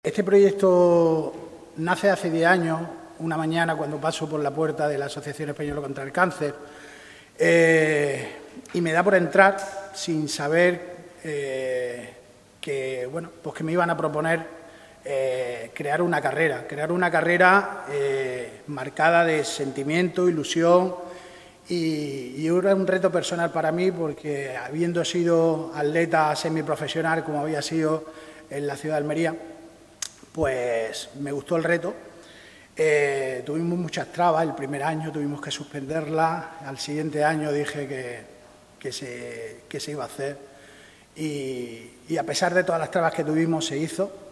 Este proyecto nace hace 10 años, una mañana cuando paso por la puerta de la Asociación Española contra el Cáncer, y me da por entrar sin saber que me iban a proponer crear una carrera marcada de sentimiento, ilusión, y era un reto personal para mí porque, habiendo sido atleta semiprofesional como había sido en la ciudad de Almería, pues me gustó el reto. Tuvimos muchas trabas, el primer año tuvimos que suspenderla, al siguiente año dije que se iba a hacer y a pesar de todas las trabas que tuvimos se hizo.